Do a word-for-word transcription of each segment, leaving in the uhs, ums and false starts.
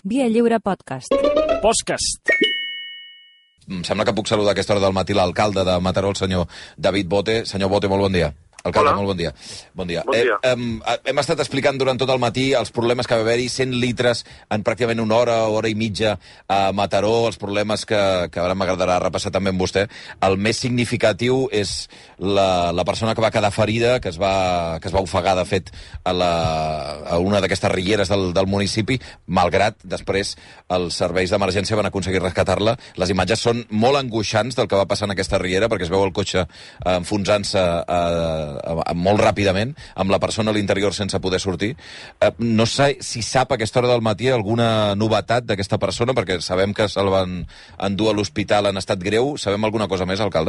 Via Lliure Podcast. Podcast. Em sembla que puc saludar a aquesta hora del matí l'alcalde de Mataró, el senyor David Bote. Senyor Bote, molt bon dia. Alcalde, Hola. molt bon dia. Bon dia. Bon dia. Eh, hem, hem estat explicant durant tot el matí els problemes que va haver-hi, cent litres en pràcticament una hora, hora i mitja a Mataró, els problemes que, que ara m'agradarà repassar també amb vostè. El més significatiu és la, la persona que va quedar ferida, que es va, que es va ofegar, de fet, a, la, a una d'aquestes rieres del, del municipi, malgrat després els serveis d'emergència van aconseguir rescatar-la. Les imatges són molt angoixants del que va passar en aquesta riera, perquè es veu el cotxe eh, enfonsant-se a molt ràpidament, amb la persona a l'interior sense poder sortir. Eh, no sé si sap a aquesta hora del matí alguna novetat d'aquesta persona, perquè sabem que se'l van endur a l'hospital en estat greu. Sabem alguna cosa més, alcalde?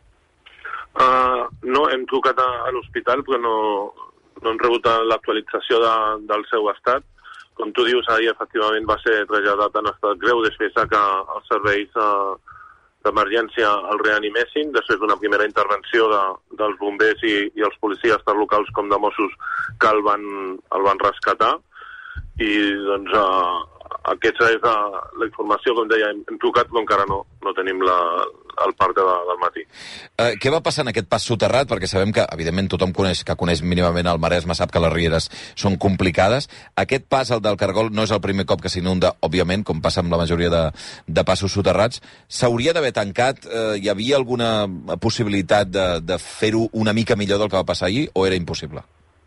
Uh, no, hem trucat a, a l'hospital, però no, no hem rebut l'actualització de, del seu estat. Com tu dius, ahir efectivament va ser traslladat en estat greu després que els serveis uh, d'emergència el reanimessin, després d'una primera intervenció de, dels bombers i, i els policies tant locals com de Mossos que el van, el van rescatar. I doncs uh, aquesta és uh, la informació, com deia, hem, hem trucat però encara no, no tenim la, el part de, del matí. Eh, què va passar en aquest pas soterrat? Perquè sabem que, evidentment, tothom coneix, que coneix mínimament el Maresme sap que les rieres són complicades. Aquest pas, el del Cargol, no és el primer cop que s'inunda, òbviament, com passa amb la majoria de, de passos soterrats. S'hauria d'haver tancat? Eh, hi havia alguna possibilitat de, de fer-ho una mica millor del que va passar ahir, o era impossible?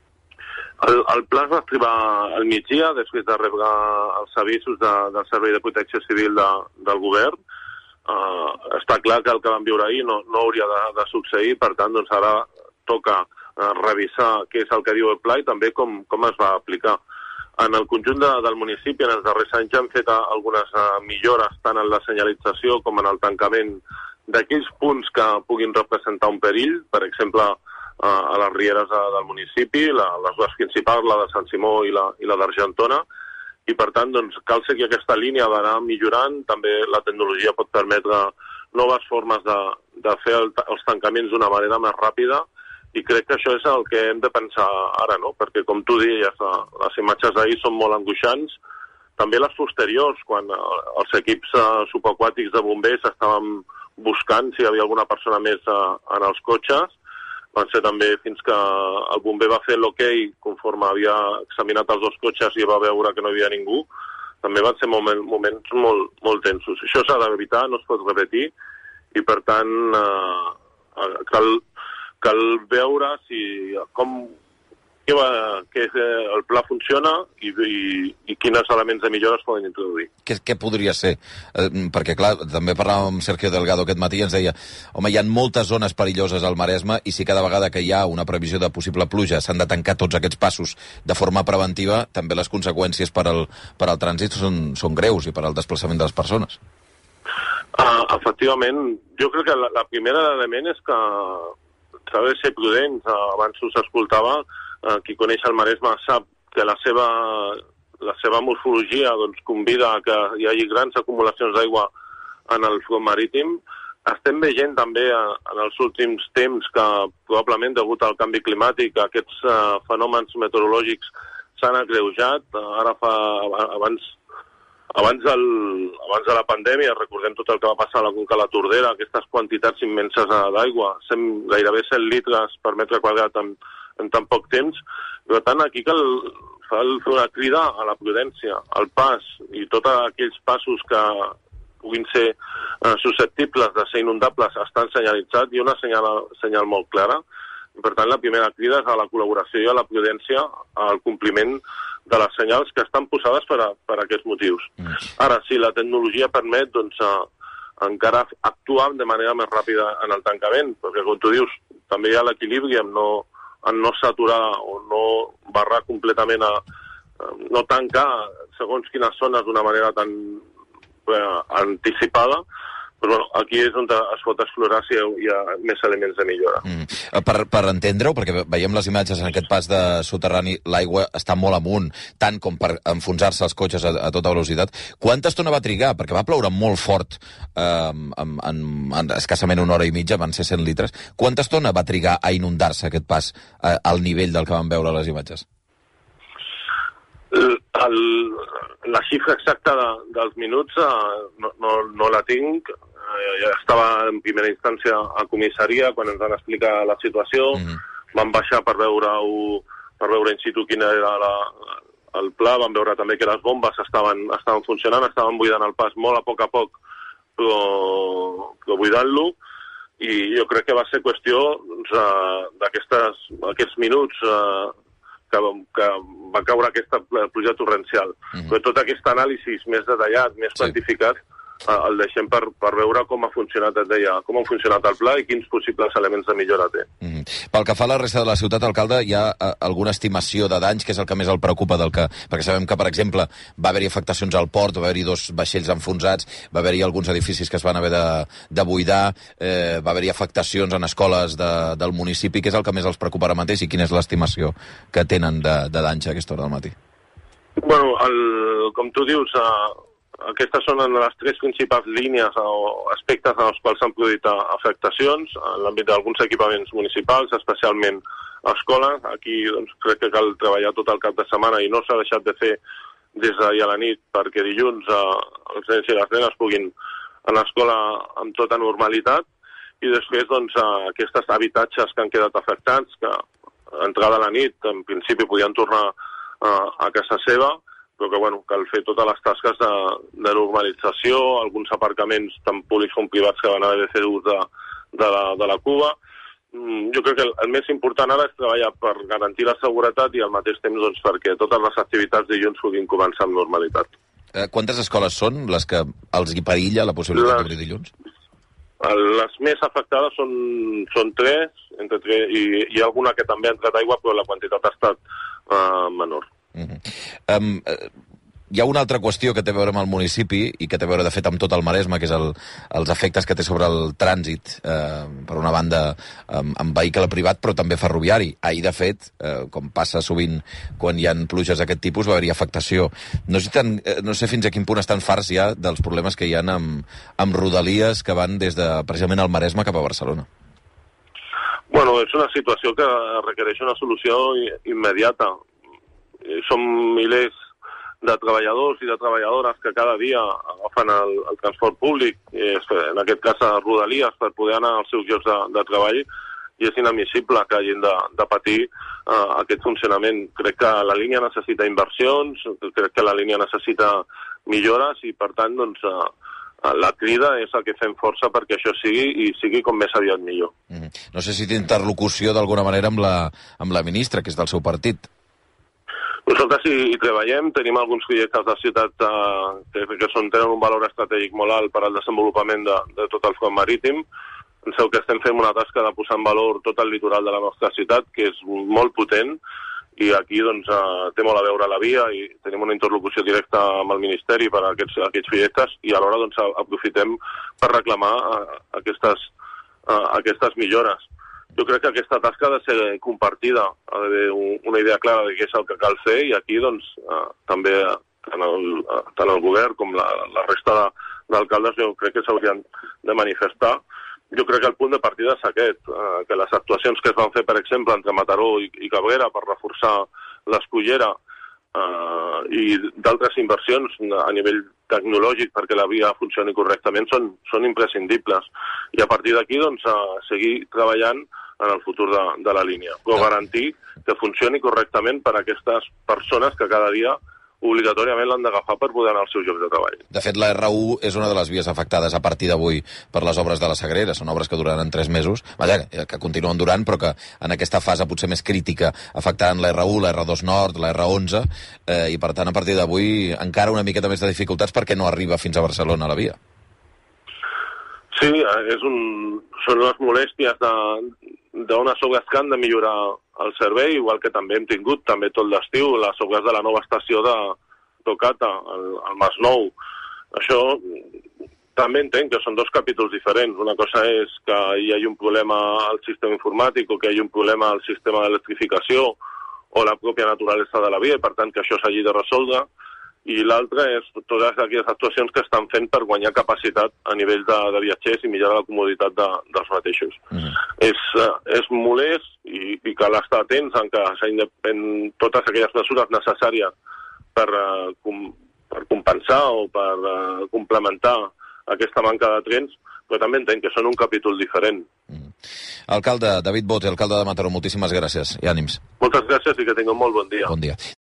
El, el pla es va estribar al migdia, després de rebre els avisos de, del Servei de Protecció Civil de, del govern. Uh, està clar que el que vam viure ahir no, no hauria de, de succeir, per tant, doncs ara toca uh, revisar què és el que diu el pla i també com, com es va aplicar. En el conjunt de, del municipi, en els darrers anys, han fet uh, algunes uh, millores, tant en la senyalització com en el tancament d'aquells punts que puguin representar un perill, per exemple, a les rieres del municipi, la, les dues principals, la de Sant Simó i la, i la d'Argentona, i per tant doncs, cal seguir aquesta línia d'anar millorant. També la tecnologia pot permetre noves formes de, de fer el, els tancaments d'una manera més ràpida, i crec que això és el que hem de pensar ara, no? Perquè com tu deies, les imatges d'ahir són molt angoixants, també les posteriors, quan els equips subaquàtics de bombers estaven buscant si hi havia alguna persona més en els cotxes. Van ser també fins que el bomber va fer l'hoquei conforme havia examinat els dos cotxes i va veure que no hi havia ningú. També van ser moment, moments molt, molt tensos. Això s'ha d'evitar, no es pot repetir, i per tant eh, cal, cal veure si, com, què va, que el pla funciona i, i, i quins elements de millora es poden introduir. Què, què podria ser? Eh, perquè, clar, també parlàvem amb Sergio Delgado aquest matí i ens deia, home, hi ha moltes zones perilloses al Maresme i si cada vegada que hi ha una previsió de possible pluja s'han de tancar tots aquests passos de forma preventiva, també les conseqüències per al, per al trànsit són, són greus i per al desplaçament de les persones. Uh, efectivament, jo crec que la, la primera element és que s'ha de ser prudents. Uh, abans us escoltava, uh, qui coneix el Maresme sap que la seva, la seva morfologia doncs, convida a que hi hagi grans acumulacions d'aigua en el front marítim. Estem veient també uh, en els últims temps que probablement degut al canvi climàtic aquests uh, fenòmens meteorològics s'han agreujat. Uh, ara fa abans Abans, del, abans de la pandèmia, recordem tot el que va passar a la Conca de la Tordera, aquestes quantitats immenses d'aigua, gairebé cent litres per metre quadrat en, en tan poc temps. Per tant, aquí cal fer una crida a la prudència, al pas, i tots aquells passos que puguin ser eh, susceptibles de ser inundables estan senyalitzats i una senyal, senyal molt clara. Per tant, la primera crida és a la col·laboració i a la prudència, al compliment de les senyals que estan posades per a, per a aquests motius. Mm. Ara, si la tecnologia permet, doncs, uh, encara actuar de manera més ràpida en el tancament, perquè, com tu dius, també hi ha l'equilibri en no, en no saturar o no barrar completament, a, a no tancar segons quines zones d'una manera tan eh, anticipada, però bueno, aquí és on es pot explorar si hi ha més elements de millora. Mm. Per, per entendre-ho, perquè veiem les imatges en aquest pas de soterrani, l'aigua està molt amunt, tant com per enfonsar-se els cotxes a, a tota velocitat. Quanta estona va trigar? Perquè va ploure molt fort, eh, en, en, en escassament una hora i mitja, van ser cent litres. Quanta estona va trigar a inundar-se aquest pas eh, al nivell del que vam veure a les imatges? El, la xifra exacta de, dels minuts uh, no, no, no la tinc. Uh, ja estava en primera instància a comissaria quan ens van explicar la situació. Mm-hmm. Vam baixar per veure-ho, per veure in situ quin era la, el pla. Vam veure també que les bombes estaven, estaven funcionant, estaven buidant el pas molt a poc a poc, però, però buidant-lo. I jo crec que va ser qüestió doncs, d'aquests minuts uh, que, que va caure aquesta pluja torrencial. Mm-hmm. Però tot aquest anàlisi més detallat, més sí. quantificat, el deixem per, per veure com ha funcionat, et deia, com ha funcionat el pla i quins possibles elements de millora té. Mm-hmm. Pel que fa a la resta de la ciutat, alcalde, hi ha uh, alguna estimació de danys, que és el que més el preocupa del que... Perquè sabem que, per exemple, va haver-hi afectacions al port, va haver-hi dos vaixells enfonsats, va haver-hi alguns edificis que es van haver de, de buidar, eh, va haver-hi afectacions en escoles de, del municipi. Què és el que més els preocupa ara mateix i quina és l'estimació que tenen de, de danys a aquesta hora del matí? Bueno, el, com tu dius... Uh... Aquestes són les tres principals línies o aspectes en els quals s'han produït afectacions en l'àmbit d'alguns equipaments municipals, especialment escoles. Aquí doncs, crec que cal treballar tot el cap de setmana i no s'ha deixat de fer des d'ahir a la nit perquè dilluns eh, els nens i les nenes puguin anar a l'escola amb tota normalitat i després doncs, eh, aquests habitatges que han quedat afectats, que a entrada a la nit en principi podien tornar eh, a casa seva, però que bueno, cal fer totes les tasques de, de normalització, alguns aparcaments tant públics com privats que van haver de fer ús de, de, la, de la Cuba. Mm, jo crec que el, el més important ara és treballar per garantir la seguretat i al mateix temps doncs, perquè totes les activitats dilluns puguin començar amb normalitat. Eh, quantes escoles són les que els hi perilla la possibilitat d'obrir dilluns? Les més afectades són, són tres, entre tres i hi ha alguna que també ha entrat aigua, però la quantitat ha estat uh, menor. Uh-huh. Um, uh, hi ha una altra qüestió que té a veure amb el municipi i que té a veure, de fet, amb tot el Maresme, que és el, els efectes que té sobre el trànsit, eh, per una banda, amb, amb vehicle privat, però també ferroviari. Ahir, de fet, eh, com passa sovint quan hi ha pluges d'aquest tipus, va haver-hi afectació. No sé, tan, no sé fins a quin punt estan farts ja dels problemes que hi ha amb, amb rodalies que van des de, precisament, al Maresme cap a Barcelona. Bueno, és una situació que requereix una solució immediata. Som milers de treballadors i de treballadores que cada dia agafen el, el transport públic, en aquest cas a Rodalies, per poder anar als seus llocs de, de treball, i és inadmissible que hagin de, de patir uh, aquest funcionament. Crec que la línia necessita inversions, crec que la línia necessita millores i, per tant, doncs, uh, la crida és el que fem força perquè això sigui i sigui com més aviat millor. Mm. No sé si té interlocució d'alguna manera amb la, amb la ministra, que és del seu partit. Nosaltres hi, hi treballem, tenim alguns projectes de ciutat eh, que, que són, tenen un valor estratègic molt alt per al desenvolupament de, de tot el front marítim. Penseu que estem fent una tasca de posar en valor tot el litoral de la nostra ciutat, que és molt potent, i aquí doncs, eh, té molt a veure la via i tenim una interlocució directa amb el Ministeri per a aquests, aquests projectes i alhora doncs, aprofitem per reclamar eh, aquestes, eh, aquestes millores. Jo crec que aquesta tasca ha de ser compartida, ha d'haver una idea clara de què és el que cal fer i aquí doncs, eh, també tant el, tant el govern com la, la resta d'alcaldes jo crec que s'haurien de manifestar. Jo crec que el punt de partida és aquest, eh, que les actuacions que es van fer, per exemple, entre Mataró i, i Cabrera per reforçar l'escollera eh, i d'altres inversions a nivell tecnològic perquè la via funcioni correctament són, són imprescindibles. I a partir d'aquí doncs, a seguir treballant en el futur de, de la línia, però garantir que funcioni correctament per a aquestes persones que cada dia obligatòriament l'han d'agafar per poder anar als seus llocs de treball. De fet, la erra u és una de les vies afectades a partir d'avui per les obres de la Sagrera. Són obres que duraran tres mesos, vaja, que continuen durant, però que en aquesta fase potser més crítica afectaran la erra u, la erra dos Nord, la erra onze, eh, i per tant, a partir d'avui encara una miqueta més de dificultats perquè no arriba fins a Barcelona la via. Sí, és un... són les molèsties de... d'unes obres que han de millorar el servei, igual que també hem tingut també tot l'estiu, les obres de la nova estació de Tocata, al, al Masnou. Això també entenc que són dos capítols diferents. Una cosa és que hi hagi un problema al sistema informàtic o que hi hagi un problema al sistema d'electrificació o la pròpia naturalesa de la via, i per tant que això s'hagi de resoldre. I l'altra és totes aquelles actuacions que estan fent per guanyar capacitat a nivell de, de viatgers i millorar la comoditat de, dels mateixos. Mm. És, és molest i, i cal estar atents en que s'han totes aquelles mesures necessàries per, uh, com, per compensar o per uh, complementar aquesta manca de trens, però també entenc que són un capítol diferent. Mm. Alcalde David Bote, alcalde de Mataró, moltíssimes gràcies i ànims. Moltes gràcies i que tingueu molt bon dia. Bon dia.